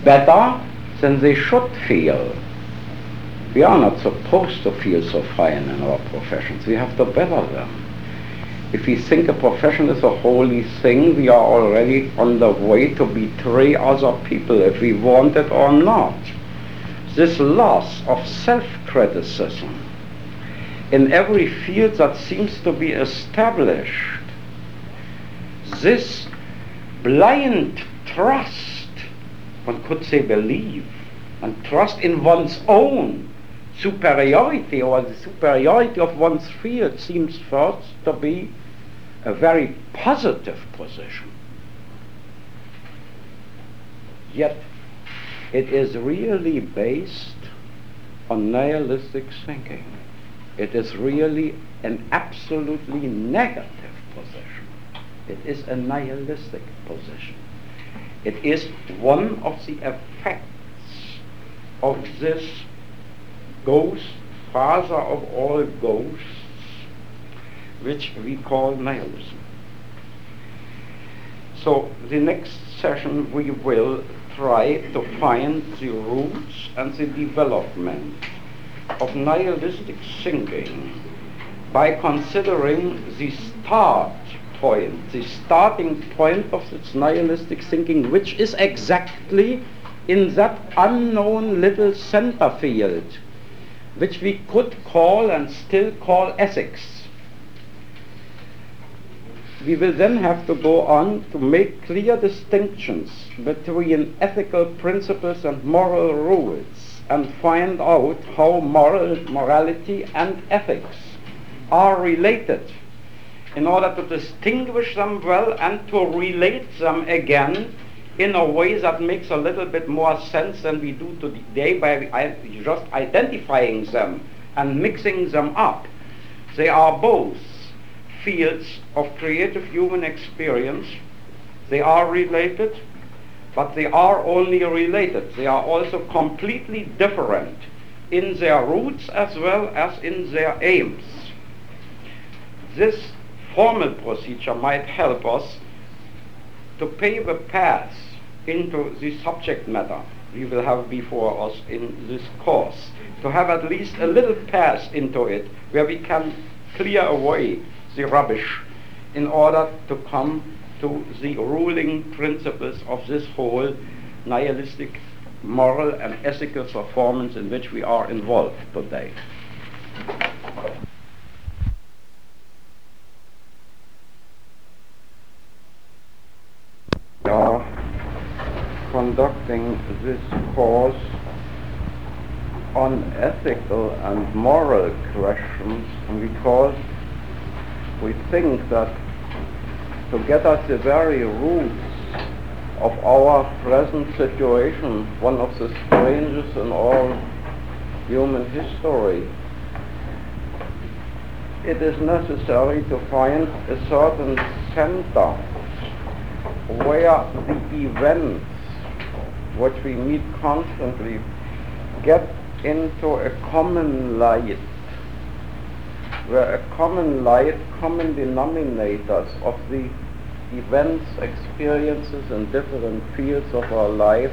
better than they should feel. We are not supposed to feel so fine in our professions. We have to better them. If we think a profession is a holy thing, we are already on the way to betray other people, if we want it or not. This loss of self-criticism in every field that seems to be established, this blind trust, one could say belief, and trust in one's own superiority or the superiority of one's field seems first to be a very positive position. Yet it is really based on nihilistic thinking. It is really an absolutely negative position. It is a nihilistic position. It is one of the effects of this ghost, father of all ghosts, which we call nihilism. So the next session we will try to find the roots and the development of nihilistic thinking by considering the start point, the starting point of this nihilistic thinking, which is exactly in that unknown little center field, which we could call and still call ethics. We will then have to go on to make clear distinctions between ethical principles and moral rules and find out how morality and ethics are related in order to distinguish them well and to relate them again in a way that makes a little bit more sense than we do today by just identifying them and mixing them up. They are both fields of creative human experience. They are related, but they are only related. They are also completely different in their roots as well as in their aims. This formal procedure might help us to pave a path into the subject matter we will have before us in this course, to have at least a little path into it where we can clear away the rubbish in order to come to the ruling principles of this whole nihilistic moral and ethical performance in which we are involved today. We are conducting this course on ethical and moral questions because we think that to get at the very roots of our present situation, one of the strangest in all human history, it is necessary to find a certain center where the events which we meet constantly get into a common light, where a common light, common denominators of the events, experiences in different fields of our life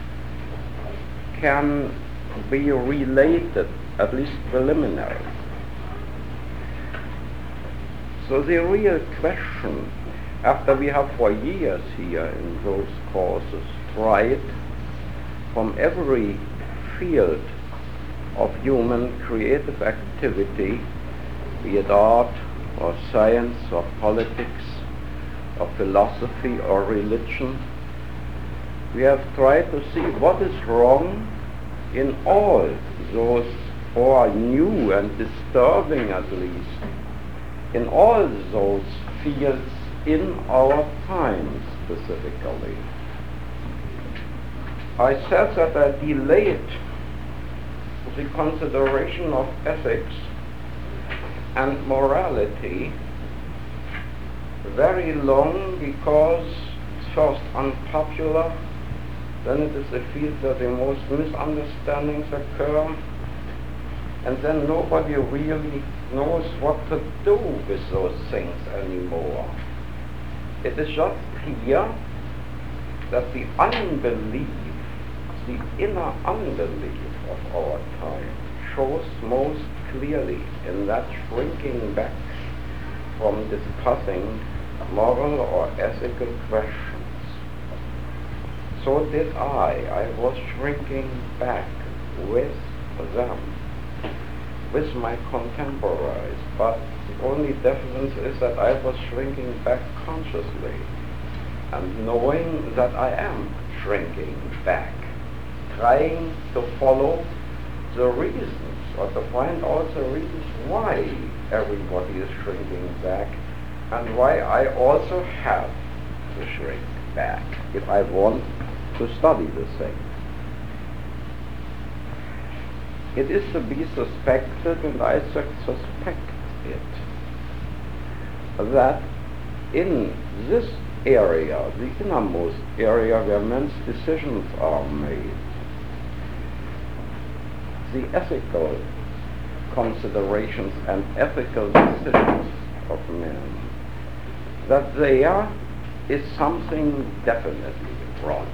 can be related, at least preliminary. So the real question, after we have for years here in those courses tried from every field of human creative activity, be it art or science or politics or philosophy or religion, we have tried to see what is wrong in all those, or new and disturbing at least, in all those fields in our time specifically. I said that I delayed the consideration of ethics and morality very long because it's first unpopular, then it is a field where the most misunderstandings occur, and then nobody really knows what to do with those things anymore. It is just clear that the unbelief the inner unbelief of our time shows most clearly in that shrinking back from discussing moral or ethical questions. So did I. I was shrinking back with them, with my contemporaries, but the only difference is that I was shrinking back consciously and knowing that I am shrinking back, trying to follow the reasons or to find out the reasons why everybody is shrinking back and why I also have to shrink back if I want to study the thing. It is to be suspected, and I suspect it, that in this area, the innermost area where men's decisions are made, the ethical considerations and ethical decisions of men, that there is something definitely wrong.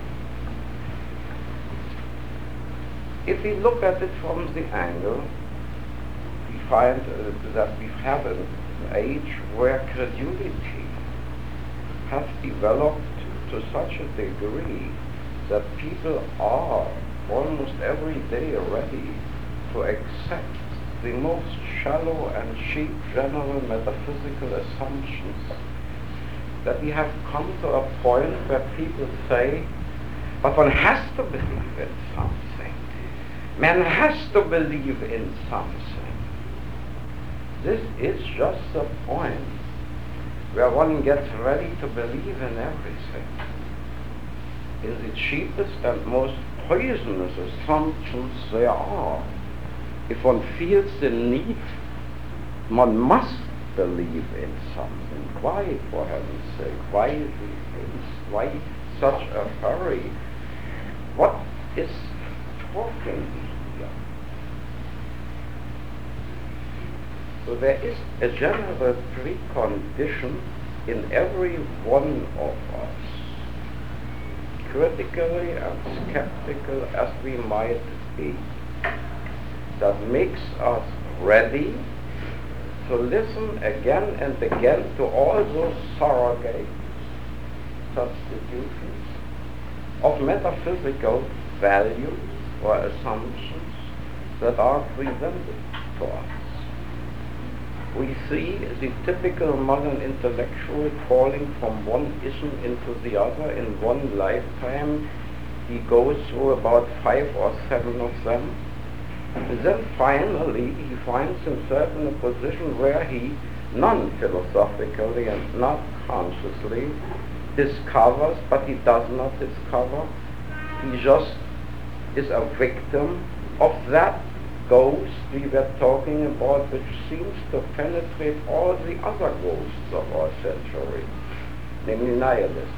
If we look at it from the angle, we find that we have an age where credulity has developed to such a degree that people are almost every day ready to accept the most shallow and cheap general metaphysical assumptions, that we have come to a point where people say, but one has to believe in something. Man has to believe in something. This is just the point where one gets ready to believe in everything, in the cheapest and most poisonous assumptions there are. If one feels the need, one must believe in something. Why, for heaven's sake? Why the haste? Why such a hurry? What is talking here? So there is a general precondition in every one of us, critically and skeptical as we might be, that makes us ready to listen again and again to all those surrogates, substitutions of metaphysical values or assumptions that are presented to us. We see the typical modern intellectual falling from one ism into the other in one lifetime. He goes through about 5 or 7 of them, and then finally he finds himself in a position where he, non-philosophically and not consciously, discovers, but he does not discover. He just is a victim of that ghost we were talking about, which seems to penetrate all the other ghosts of our century, namely nihilism.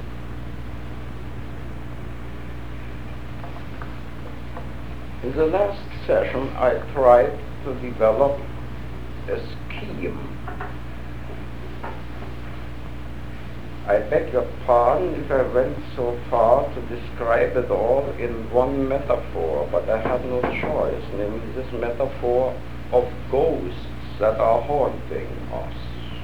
In the last session, I tried to develop a scheme. I beg your pardon if I went so far to describe it all in one metaphor, but I had no choice, namely this metaphor of ghosts that are haunting us.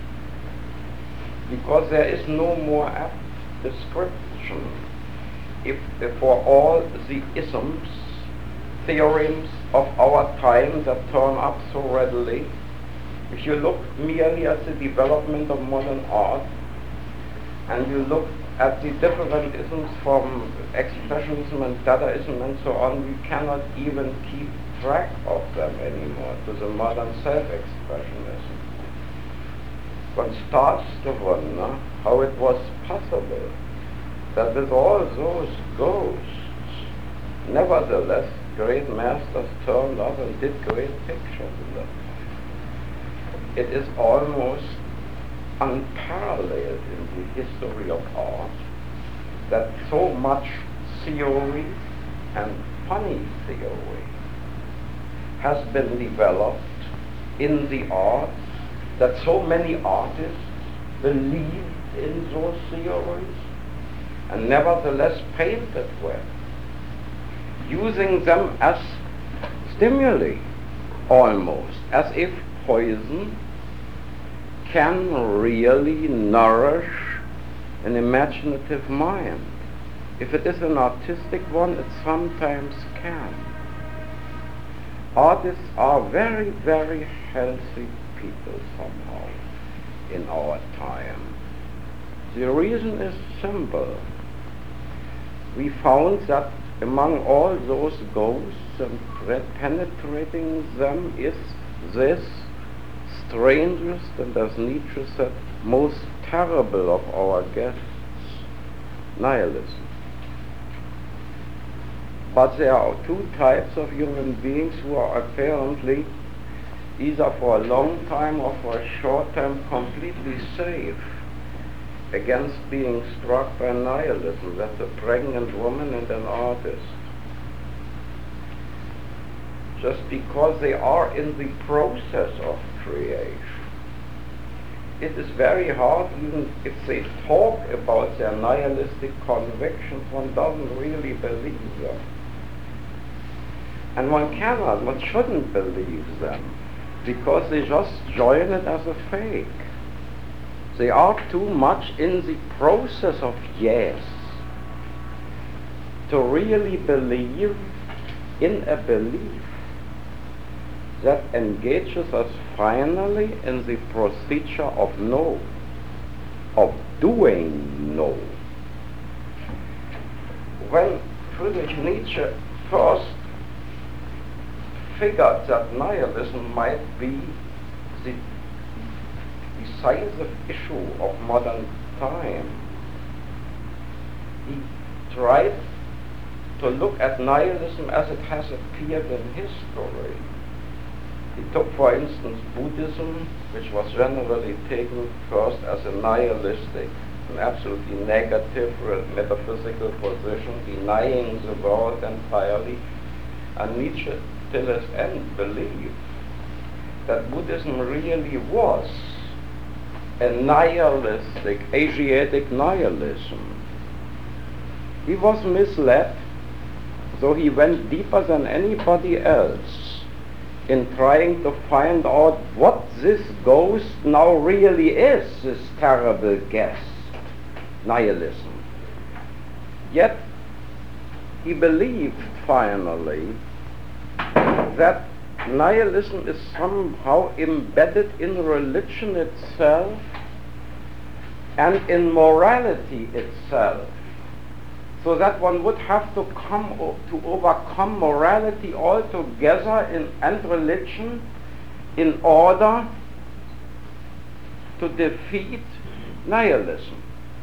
Because there is no more apt description for all the isms, theorems of our time that turn up so readily. If you look merely at the development of modern art, and you look at the different isms from expressionism and Dadaism and so on, we cannot even keep track of them anymore to the modern self-expressionism. One starts to wonder how it was possible that with all those ghosts, nevertheless, great masters turned up and did great pictures in that time. It is almost unparalleled in the history of art that so much theory and funny theory has been developed in the arts, that so many artists believed in those theories and nevertheless painted well. using them as stimuli, almost, as if poison can really nourish an imaginative mind. If it is an artistic one, it sometimes can. Artists are very, very healthy people somehow in our time. The reason is simple. We found that among all those ghosts and penetrating them is this strangest and, as Nietzsche said, most terrible of our guests, nihilism. But there are two types of human beings who are apparently, either for a long time or for a short time, completely safe against being struck by nihilism. That's a pregnant woman and an artist. Just because they are in the process of creation. It is very hard, even if they talk about their nihilistic convictions, one doesn't really believe them. And one shouldn't believe them, because they just join it as a fake. They are too much in the process of yes to really believe in a belief that engages us finally in the procedure of no, of doing no. When Friedrich Nietzsche first figured that nihilism might be the decisive issue of modern time, he tried to look at nihilism as it has appeared in history. He took, for instance, Buddhism, which was generally taken first as a nihilistic, an absolutely negative metaphysical position, denying the world entirely. And Nietzsche, till his end, believed that Buddhism really was a nihilistic, Asiatic nihilism. He was misled, though he went deeper than anybody else in trying to find out what this ghost now really is, this terrible guest, nihilism. Yet he believed finally that nihilism is somehow embedded in religion itself and in morality itself, so that one would have to overcome morality altogether and religion in order to defeat nihilism.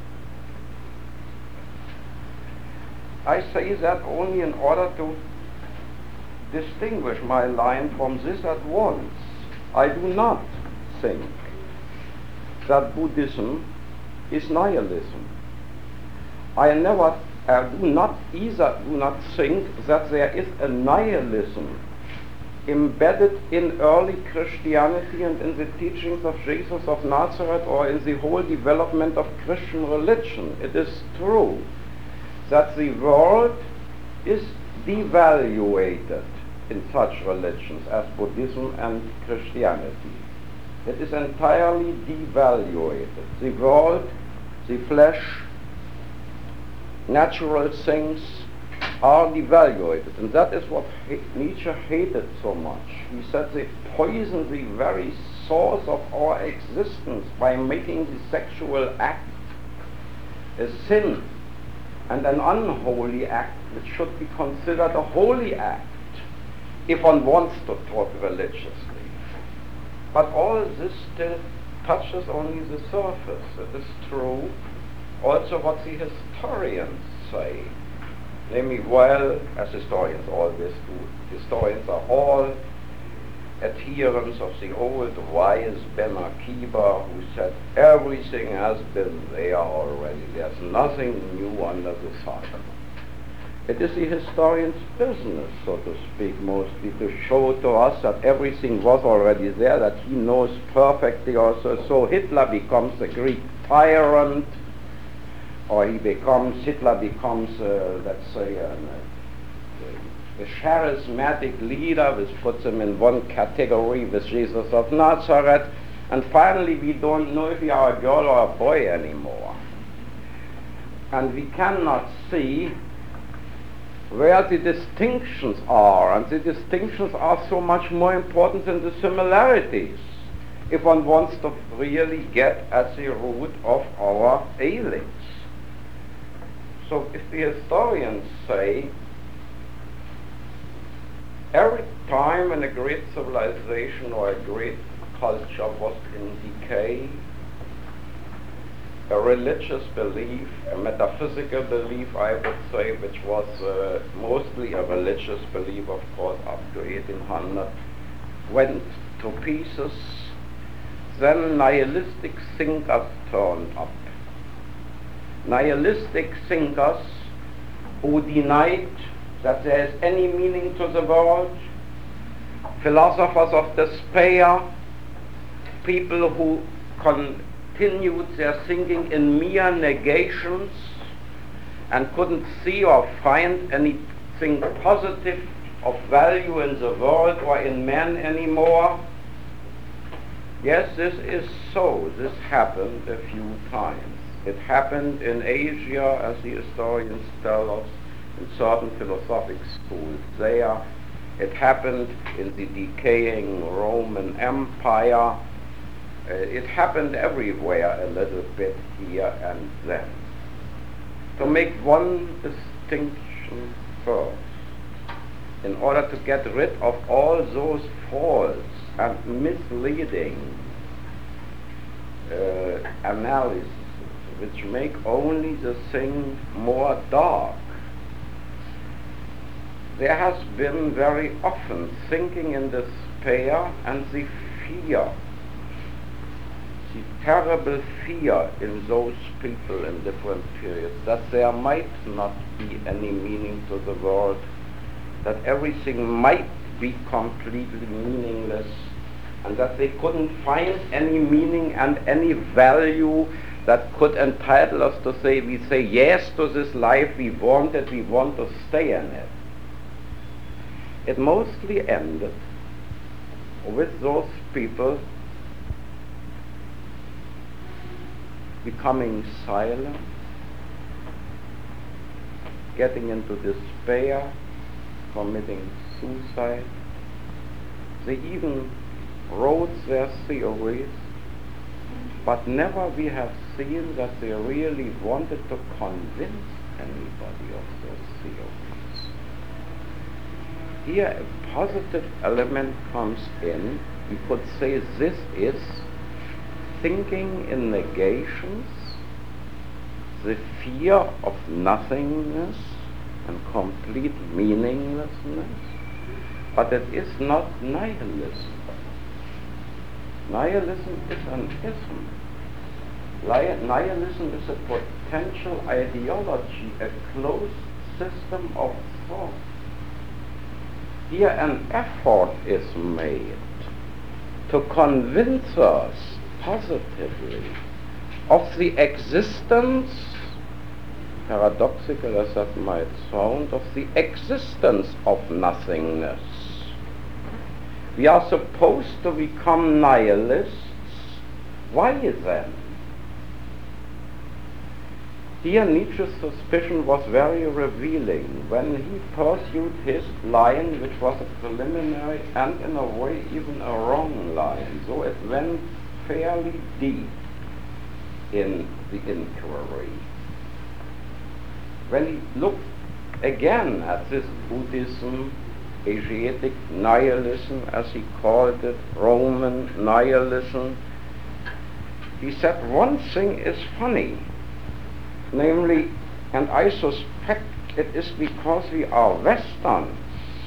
I say that only in order to distinguish my line from this at once. I do not think that Buddhism is nihilism. I do not think that there is a nihilism embedded in early Christianity and in the teachings of Jesus of Nazareth or in the whole development of Christian religion. It is true that the world is devaluated in such religions as Buddhism and Christianity. It is entirely devaluated. The world, the flesh, natural things are devaluated, and that is what Nietzsche hated so much. He said they poison the very source of our existence by making the sexual act a sin and an unholy act which should be considered a holy act if one wants to talk religiously. But all this still touches only the surface. It is true also what the historians say. Namely, well, as historians always do, historians are all adherents of the old wise Ben Akiba, who said everything has been there already. There's nothing new under the sun. It is the historian's business, so to speak, mostly to show to us that everything was already there, that he knows perfectly also. So Hitler becomes a Greek tyrant, or Hitler becomes, let's say, the charismatic leader, which puts him in one category with Jesus of Nazareth, and finally we don't know if we are a girl or a boy anymore. And we cannot see where the distinctions are, and the distinctions are so much more important than the similarities if one wants to really get at the root of our ailings. So if the historians say every time when a great civilization or a great culture was in decay, a religious belief, a metaphysical belief, I would say, which was mostly a religious belief, of course, up to 1800, went to pieces, then nihilistic thinkers turned up. Nihilistic thinkers who denied that there is any meaning to the world, philosophers of despair, people who continued their thinking in mere negations and couldn't see or find anything positive of value in the world or in man anymore. Yes, this is so. This happened a few times. It happened in Asia, as the historians tell us, in certain philosophic schools there. It happened in the decaying Roman Empire. It happened everywhere a little bit here and then. To make one distinction first, in order to get rid of all those false and misleading analyses which make only the thing more dark, there has been very often thinking in despair and the fear, the terrible fear in those people in different periods that there might not be any meaning to the world, that everything might be completely meaningless, and that they couldn't find any meaning and any value that could entitle us to say, we say yes to this life, we want it, we want to stay in it. It mostly ended with those people becoming silent, getting into despair, committing suicide. They even wrote their theories, but never we have seen that they really wanted to convince anybody of those theories. Here a positive element comes in. We could say this is thinking in negations, the fear of nothingness and complete meaninglessness, but it is not nihilism. Nihilism is an ism. Nihilism is a potential ideology, a closed system of thought. Here an effort is made to convince us positively of the existence, paradoxical as that might sound, of the existence of nothingness. We are supposed to become nihilists. Why then? Here Nietzsche's suspicion was very revealing when he pursued his line, which was a preliminary and in a way even a wrong line, so it went fairly deep in the inquiry. When he looked again at this Buddhism, Asiatic nihilism, as he called it, Roman nihilism, he said one thing is funny, namely, and I suspect it is because we are Western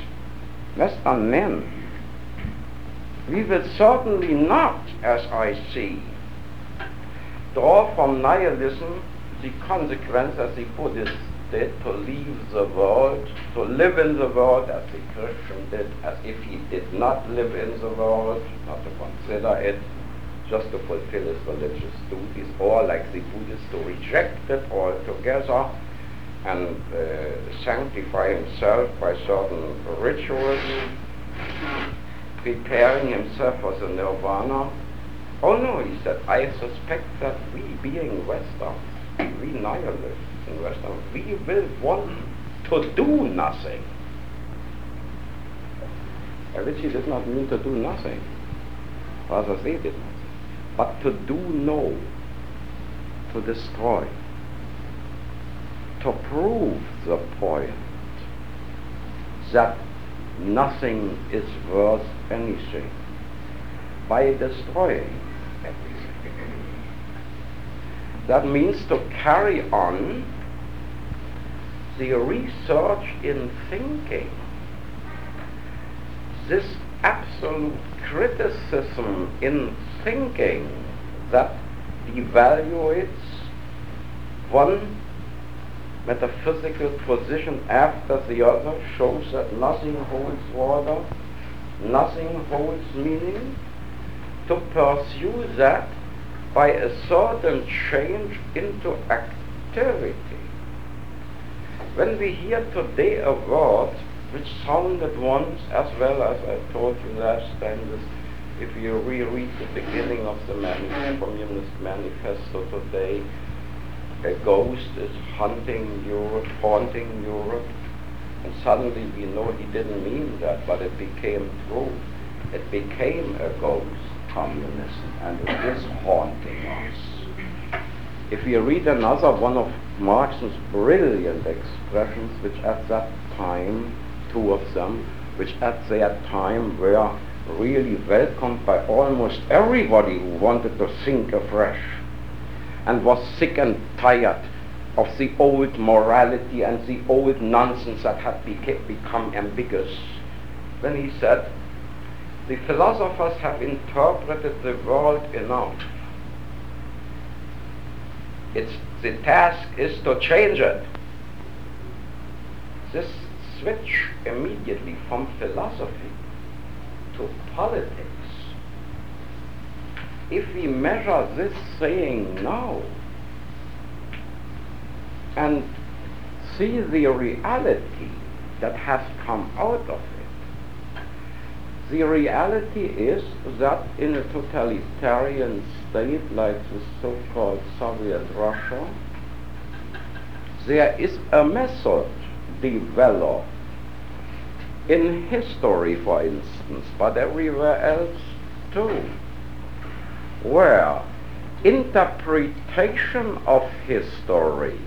men. We will certainly not, as I see, draw from nihilism the consequence as the Buddhists did, to leave the world, to live in the world as the Christian did, as if he did not live in the world, not to consider it, just to fulfill his religious duties, or like the Buddhists to reject it altogether and sanctify himself by certain rituals, preparing himself for the nirvana. Oh no, he said, I suspect that we, being Westerns, we nihilists in Western, we will want to do nothing. Which he did not mean to do nothing. Rather, they did not. But to do no, to destroy, to prove the point that nothing is worth anything by destroying everything. That means to carry on the research in thinking, this absolute criticism in thinking that evaluates one metaphysical position after the other, shows that nothing holds water, nothing holds meaning, to pursue that by a certain change into activity. When we hear today a word which sounded once, as well as I told you last time, this, if you reread the beginning of the Communist Manifesto today, a ghost is haunting Europe, and suddenly we know he didn't mean that, but it became true. It became a ghost, communism, and it is haunting us. If you read another one of Marx's brilliant expressions, which at that time, two of them, which at that time were really welcomed by almost everybody who wanted to think afresh and was sick and tired of the old morality and the old nonsense that had become ambiguous. When he said, the philosophers have interpreted the world enough. The task is to change it. This switch immediately from philosophy to politics. If we measure this saying now and see the reality that has come out of it, the reality is that in a totalitarian state like the so-called Soviet Russia, there is a method developed in history, for instance, but everywhere else too, where interpretation of history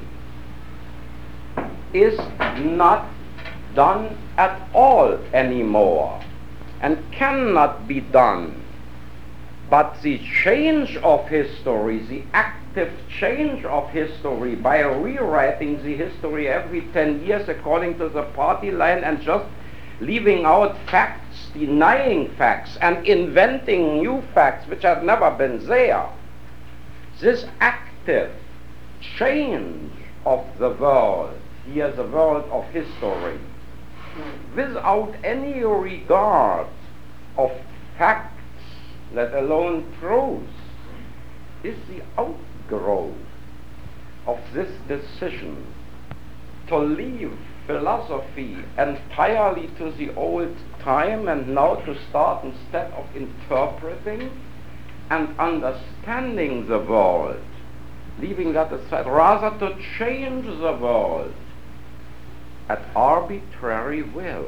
is not done at all anymore and cannot be done. But the change of history, the active change of history by rewriting the history every 10 years according to the party line and just leaving out facts, denying facts, and inventing new facts which have never been there. This active change of the world, here the world of history, without any regard of facts, let alone truth, is the outgrowth of this decision to leave philosophy entirely to the old time and now to start, instead of interpreting and understanding the world, leaving that aside, rather to change the world at arbitrary will.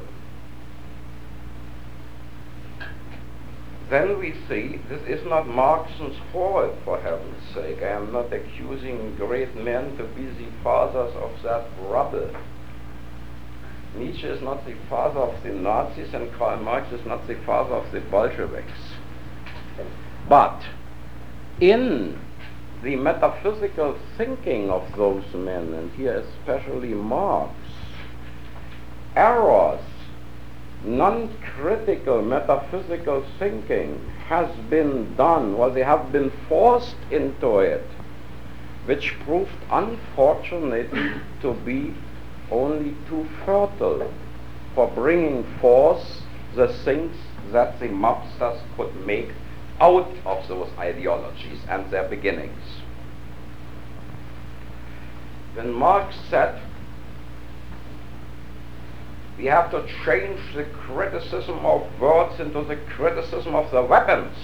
Then we see this is not Marx's fault, for heaven's sake. I am not accusing great men to be the fathers of that rubble. Nietzsche is not the father of the Nazis, and Karl Marx is not the father of the Bolsheviks. But in the metaphysical thinking of those men, and here especially Marx, errors, non-critical metaphysical thinking has been done, or they have been forced into it, which proved unfortunately to be only too fertile for bringing forth the things that the mobsters could make out of those ideologies and their beginnings. When Marx said We have to change the criticism of words into the criticism of the weapons.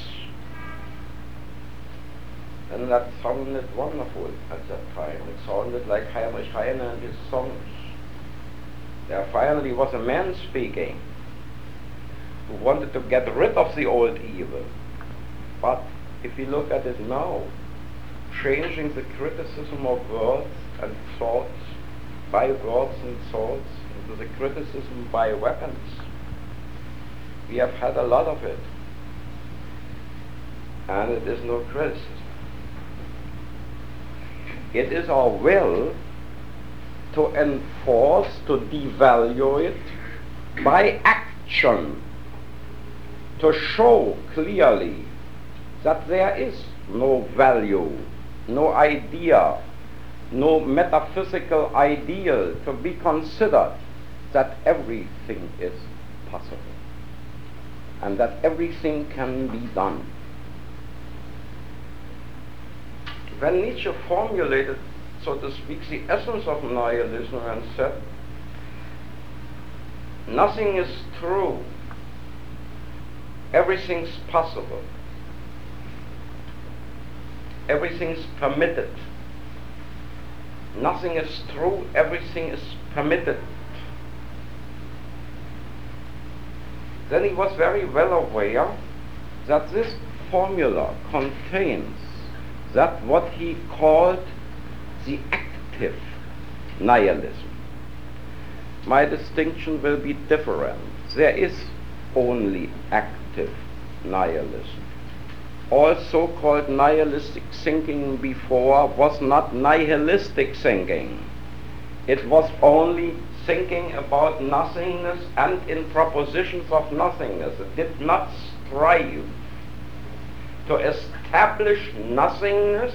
And that sounded wonderful at that time. It sounded like Heinrich Heine and his songs. There finally was a man speaking who wanted to get rid of the old evil. But if you look at it now, changing the criticism of words and thoughts by words and thoughts into the criticism by weapons, we have had a lot of it. And it is no criticism. It is our will to enforce, to devalue it by action, to show clearly that there is no value, no idea, no metaphysical ideal to be considered, that everything is possible and that everything can be done. When Nietzsche formulated, so to speak, the essence of nihilism and said, nothing is true, everything's possible, everything's permitted. Nothing is true, everything is permitted. Then he was very well aware that this formula contains that what he called the active nihilism. My distinction will be different. There is only active nihilism. All so-called nihilistic thinking before was not nihilistic thinking. It was only thinking about nothingness and in propositions of nothingness. It did not strive to establish nothingness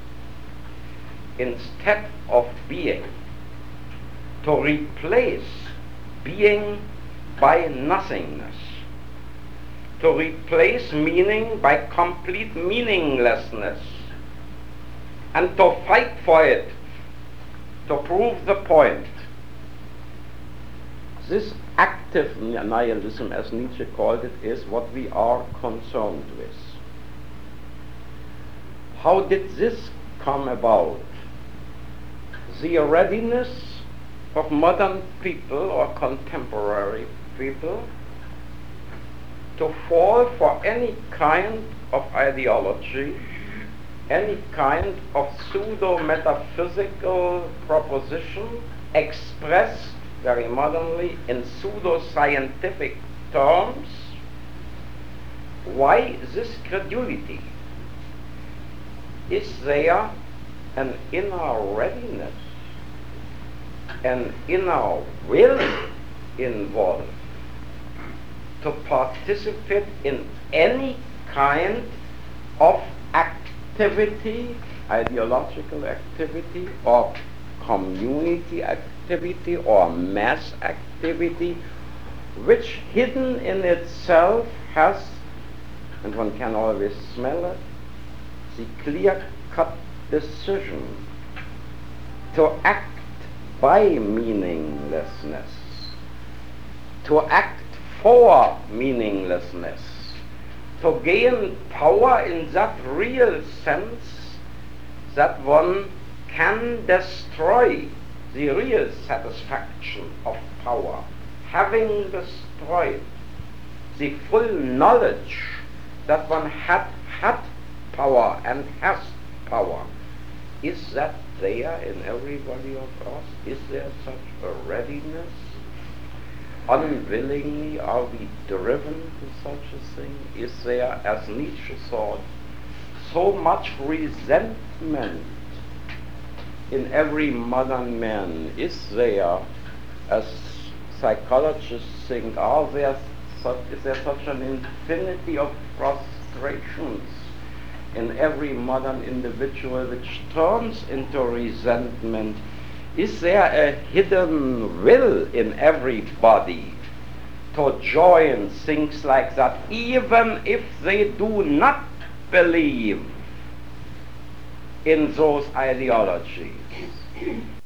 instead of being, to replace being by nothingness, to replace meaning by complete meaninglessness, and to fight for it, to prove the point. This active nihilism, as Nietzsche called it, is what we are concerned with. How did this come about? The readiness of modern people or contemporary people to fall for any kind of ideology, any kind of pseudo-metaphysical proposition expressed very modernly in pseudo-scientific terms. Why this credulity? Is there an inner readiness, an inner will involved to participate in any kind of activity, ideological activity or community activity or mass activity, which hidden in itself has, and one can always smell it, the clear-cut decision to act by meaninglessness, to act for meaninglessness, to gain power in that real sense that one can destroy the real satisfaction of power, having destroyed the full knowledge that one had power and has power. Is that there in everybody of us? Is there such a readiness? Unwillingly are we driven to such a thing? Is there, as Nietzsche thought, so much resentment in every modern man? Is there, as psychologists think, is there such an infinity of frustrations in every modern individual which turns into resentment? Is there a hidden will in everybody to join things like that, even if they do not believe in those ideologies?